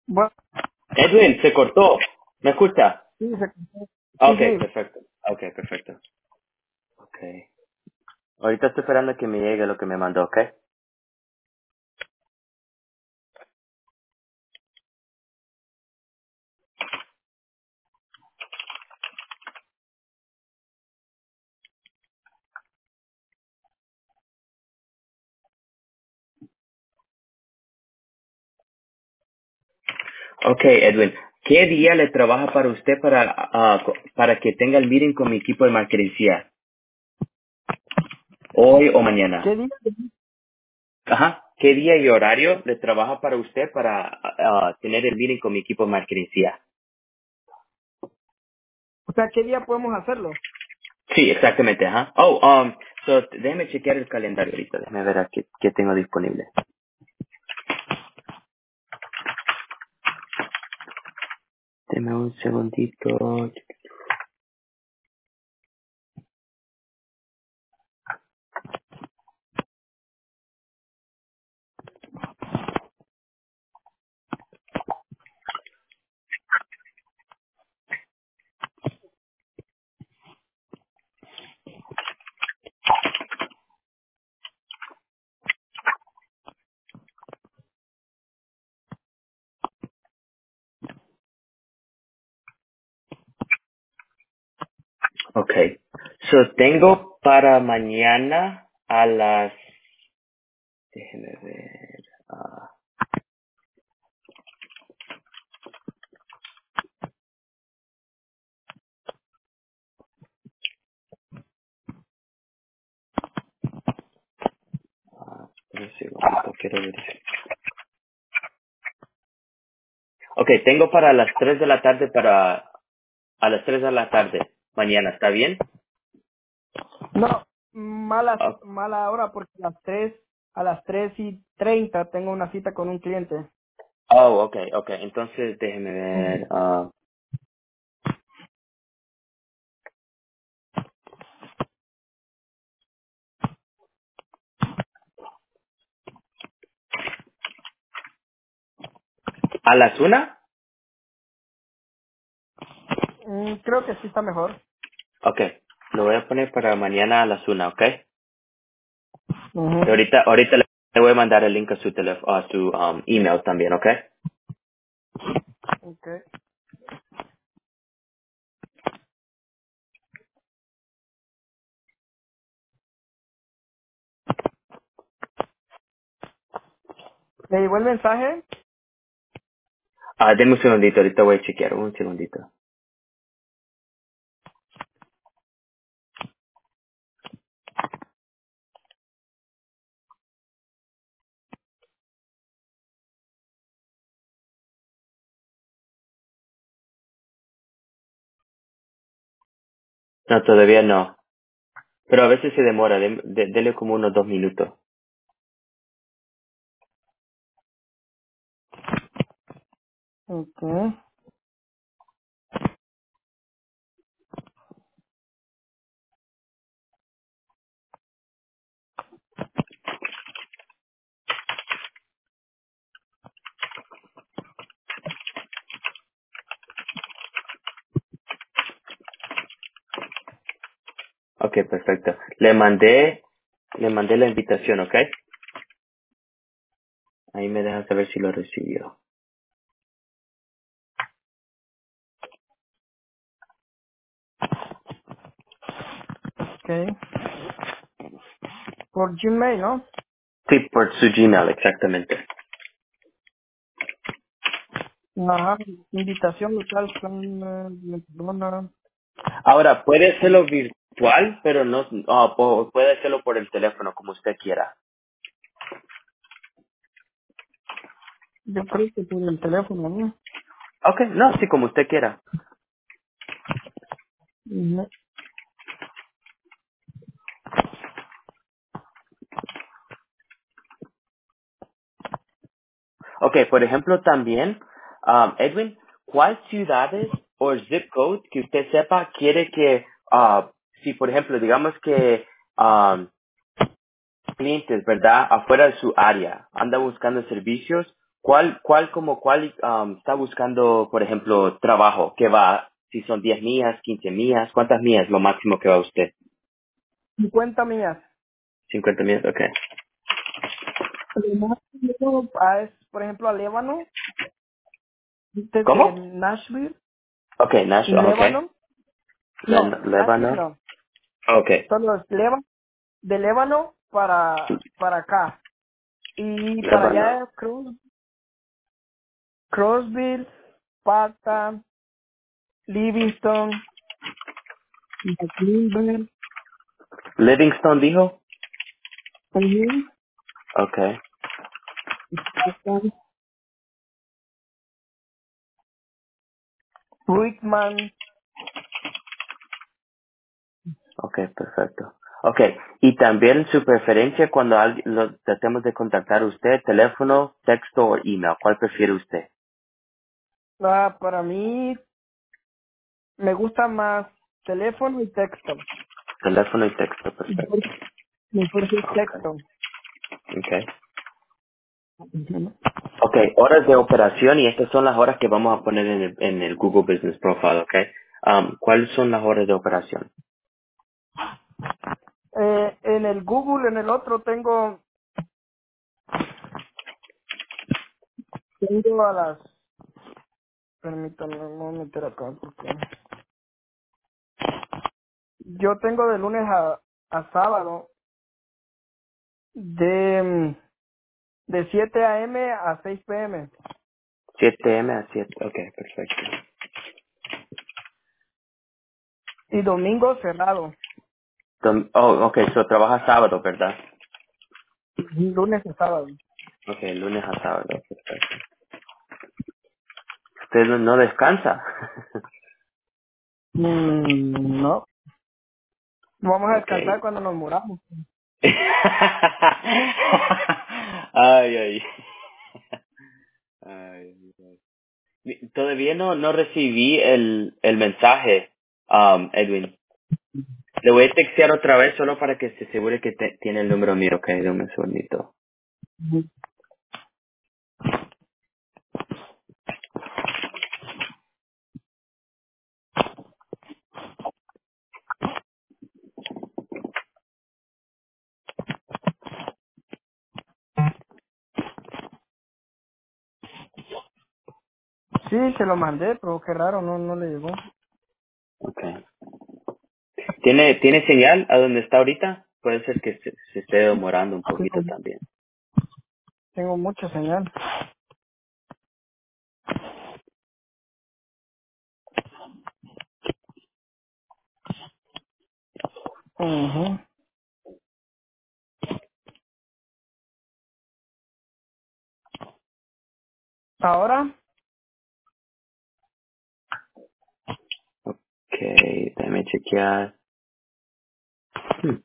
Bueno, Edwin, se cortó. ¿Me escucha? sí, Ah, sí, ok, sí. perfecto. Ok, perfecto. Ok. Ahorita estoy esperando que me llegue lo que me mandó, ¿ok? Ok, Edwin. ¿Qué día le trabaja para usted para que tenga el meeting con mi equipo de mercancía? ¿Hoy o mañana? ¿Qué día? Ajá. ¿Qué día y horario le trabaja para usted para tener el meeting con mi equipo de mercancía? O sea, ¿qué día podemos hacerlo? Sí, exactamente, ajá. Déjeme chequear el calendario ahorita. Déjeme ver qué tengo disponible. Deme un segundito. Okay. So, tengo para mañana a las... Déjeme ver. Un segundito, quiero verificar. Okay, tengo para las 3 de la tarde A las 3 de la tarde. Mañana, ¿está bien? No, Ah, mala hora porque a las 3:30 tengo una cita con un cliente. Oh, okay. Entonces, déjeme Ujú. ver. ¿A las 1? Creo que sí está mejor. Okay. Lo voy a poner para mañana a las 1, ¿ok? Y Ujú. ahorita le voy a mandar el link a su teléfono, a su email también, ¿ok? Okay. ¿Le llegó el mensaje? Denme un segundito, ahorita voy a chequear, un segundito. No, todavía no. Pero a veces se demora, dele como unos 2 minutos. Okay. Ok, perfecto. Le mandé la invitación, ¿ok? Ahí me dejan saber si lo recibió. Okay. Por Gmail, ¿no? Sí, por su Gmail, exactamente. Ajá. Invitación local, Barcelona. Ahora, puede hacerlo virtual, pero no, puede hacerlo por el teléfono, como usted quiera. Yo creo que por el teléfono, ¿no? Ok, no, sí, como usted quiera. Ujú. Ok, por ejemplo, también, Edwin, ¿cuál ciudades o zip code que usted sepa quiere que, si por ejemplo, digamos que clientes, ¿verdad? Afuera de su área, anda buscando servicios, ¿Cuál está buscando, por ejemplo, trabajo? ¿Qué va? Si son 10 millas, 15 millas, ¿cuántas millas lo máximo que va usted? 50 millas. 50 millas, ok. Además, es, por ejemplo, a Lébano, desde ¿Cómo? Nashville, Ok, Nashville, ok. Lébano, no, Nashville Lébano, no, ok. solo es de Lébano para acá. Y para Lébano. allá es Crosville, Sparta, Livingston, McLean, Livingston dijo? Ok, Rickman. ok, perfecto. Ok, y también su preferencia cuando lo tratemos de contactar a usted, teléfono, texto o email, ¿cuál prefiere usted? Para mí me gusta más teléfono y texto. Teléfono y texto, perfecto. Mejor que Ok, texto. ok. Ujú. Ok, horas de operación y estas son las horas que vamos a poner en el Google Business Profile, ok. ¿Cuáles son las horas de operación? En el Google, en el otro, tengo a las, permítanme, me voy a meter acá porque yo tengo de lunes a sábado de 7 a.m. a 6 p.m. 7 m a 7, ok, perfecto. y domingo cerrado, Oh, ok, so trabaja sábado, ¿verdad? lunes a sábado. Ok, lunes a sábado, perfecto. ¿Usted no descansa? No, vamos a Ok. descansar cuando nos muramos. Ay, ay. Ay, todavía no recibí el mensaje, Edwin. Le voy a textear otra vez solo para que se asegure que tiene el número mío. Ok, dame un segundito. Sí, se lo mandé, pero qué raro, no le llegó. Ok. ¿Tiene señal a donde está ahorita? Puede ser que se esté demorando un poquito Tengo, también. tengo mucha señal. Ujú. Ahora, Ok, déjame chequear. Hmm,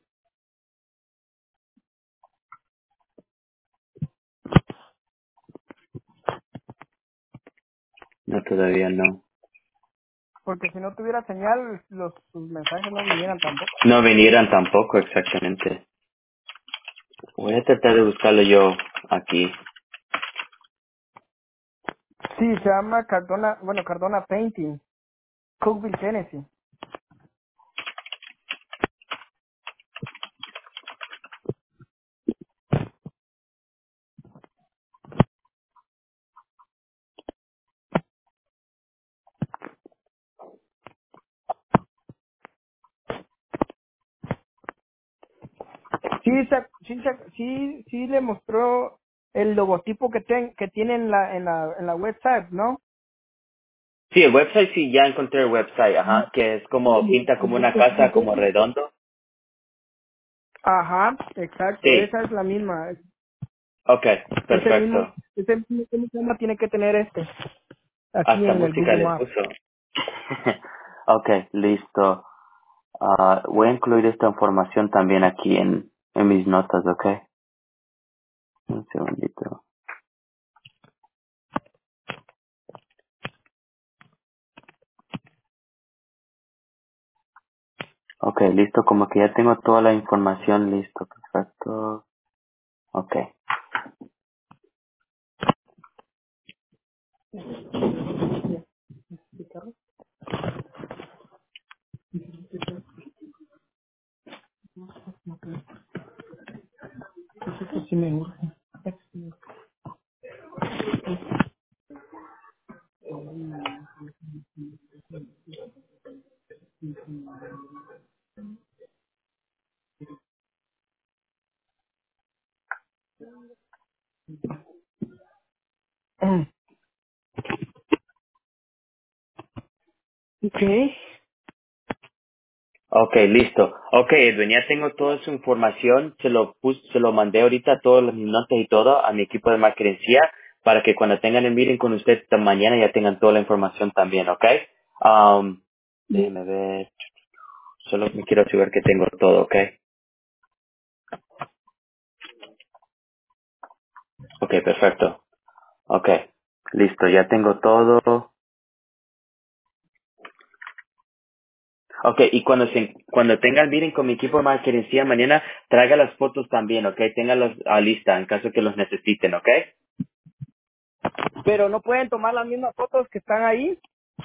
no, todavía no. porque si no tuviera señal, sus mensajes no vinieran tampoco. No vinieran tampoco exactamente. Voy a tratar de buscarlo yo aquí. Sí, se llama Cardona Painting, Cookville, Tennessee. Sí le mostró el logotipo que tiene en la website, ¿no? Sí, el website sí, ya encontré el website, ajá, que es como, pinta como una casa como redondo. Ajá, exacto, Sí, esa es la misma. ok, Ese mismo, perfecto. ese mismo ¿cómo se llama? Tiene que tener aquí Hasta en el música Google le Maps. puso. Ok, listo. Voy a incluir esta información también aquí en mis notas, ok. Un segundito. Ok, listo, como que ya tengo toda la información listo, perfecto. Ok. Eso sí me urge. Ok. Ok, listo. Ok, Edwin, ya tengo toda su información. Se lo mandé ahorita todas las notas y todo a mi equipo de mercancía para que cuando tengan el meeting con usted esta mañana ya tengan toda la información también, ¿ok? Um, déjeme ver. Solo me quiero asegurar que tengo todo, ¿ok? Ok, perfecto. Ok, listo, ya tengo todo. Ok, y cuando tenga el meeting con mi equipo de mercancía mañana, traiga las fotos también, ¿ok? Téngalas a lista en caso que los necesiten, ¿ok? Pero no pueden tomar las mismas fotos que están ahí.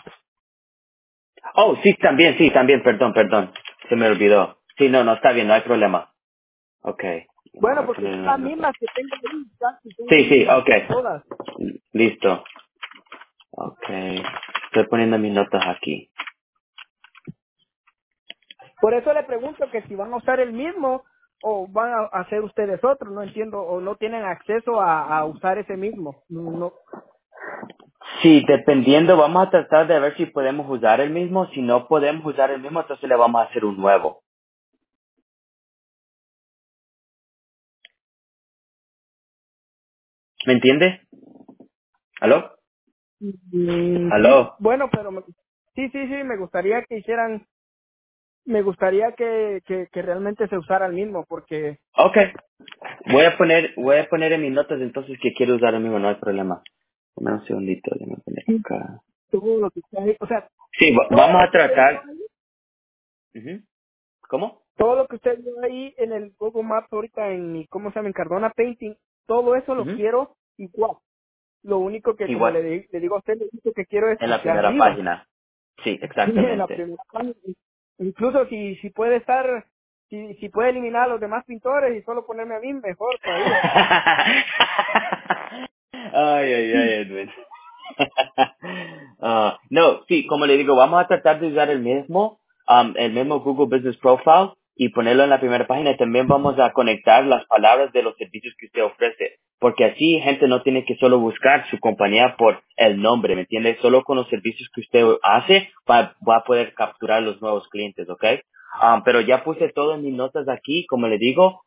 Oh, sí, también, perdón. Se me olvidó. Sí, no, está bien, no hay problema. Ok, voy Bueno, a porque poner son una las nota. mismas que tengo ahí, casi Sí, son sí, ok. todas. Listo. Ok. Estoy poniendo mis notas aquí. Por eso le pregunto que si van a usar el mismo o van a hacer ustedes otro, no entiendo, o no tienen acceso a usar ese mismo. No. Sí, dependiendo, vamos a tratar de ver si podemos usar el mismo. Si no podemos usar el mismo, entonces le vamos a hacer un nuevo. ¿Me entiende? ¿Aló? Sí, ¿Aló? bueno, pero sí, me gustaría que realmente se usara el mismo, porque Ok. Voy a poner en mis notas entonces que quiero usar el mismo, no hay problema. Dame un segundito, déjame poner sí, acá. todo lo que está ahí, o sea, Sí, todo vamos lo a que usted vio tratar. ahí, Ujú. ¿Cómo? todo lo que usted vio ahí en el Google Maps ahorita en mi, ¿cómo se llama? En Cardona Painting, todo eso lo Ujú. quiero igual. Lo único que, como Igual, le digo a usted, lo único que quiero es en que la sea primera arriba. página. Sí, En la exactamente. primera página. Incluso si puede estar, si puede eliminar a los demás pintores y solo ponerme a mí, mejor todavía. Ay, Edwin. No, sí, como le digo, vamos a tratar de usar el mismo Google Business Profile y ponerlo en la primera página. Y también vamos a conectar las palabras de los servicios que usted ofrece. Porque así gente no tiene que solo buscar su compañía por el nombre, ¿me entiende? Solo con los servicios que usted hace va a poder capturar los nuevos clientes, ¿ok? Pero ya puse todo en mis notas aquí, como le digo.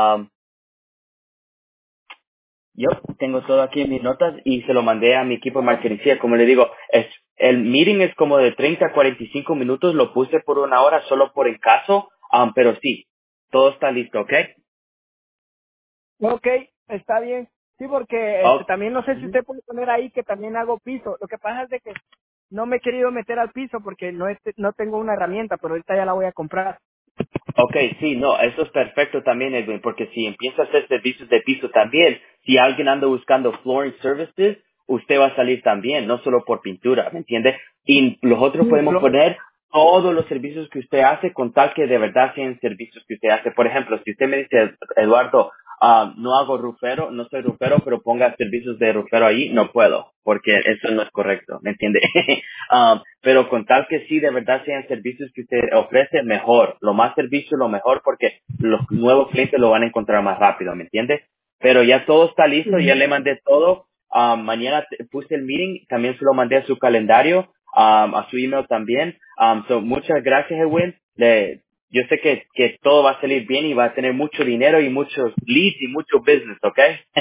Yo tengo todo aquí en mis notas y se lo mandé a mi equipo de marketing. Como le digo, el meeting es como de 30 a 45 minutos. Lo puse por una hora solo por el caso. Pero sí, todo está listo, ¿ok? Ok, está bien. Sí, porque Oh, también no sé si ujú. usted puede poner ahí que también hago piso. Lo que pasa es de que no me he querido meter al piso porque no tengo una herramienta, pero ahorita ya la voy a comprar. Ok, sí, no, eso es perfecto también, Edwin, porque si empieza a hacer servicios de piso también, si alguien anda buscando flooring services, usted va a salir también, no solo por pintura, ¿me entiende? Y nosotros Sí, podemos poner todos los servicios que usted hace con tal que de verdad sean servicios que usted hace. Por ejemplo, si usted me dice, Eduardo, no hago rufero, no soy rufero, pero ponga servicios de rufero ahí, no puedo, porque eso no es correcto, ¿me entiende? Pero con tal que sí de verdad sean servicios que usted ofrece, mejor. Lo más servicio, lo mejor, porque los nuevos clientes lo van a encontrar más rápido, ¿me entiende? Pero ya todo está listo, ya le mandé todo. Mañana puse el meeting, también se lo mandé a su calendario, a su email también. Muchas gracias, Edwin. Yo sé que todo va a salir bien y va a tener mucho dinero y muchos leads y mucho business, ¿ok?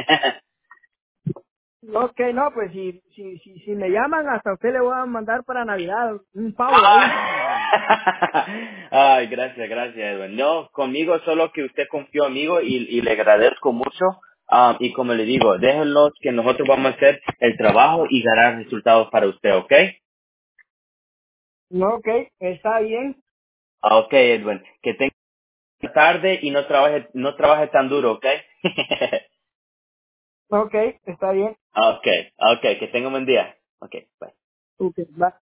Ok, no, pues si me llaman, hasta usted le voy a mandar para Navidad un pavo ahí. Ah. Ay, gracias, Edwin. No, conmigo solo que usted confió en mí y le agradezco mucho. Y como le digo, déjenlos que nosotros vamos a hacer el trabajo y ganar resultados para usted, ¿ok? No, ok, está bien. Ok, Edwin. Que tenga tarde y no trabaje tan duro, ¿ok? Ok, está bien. Ok, que tenga un buen día. Ok, bye. Ok, va.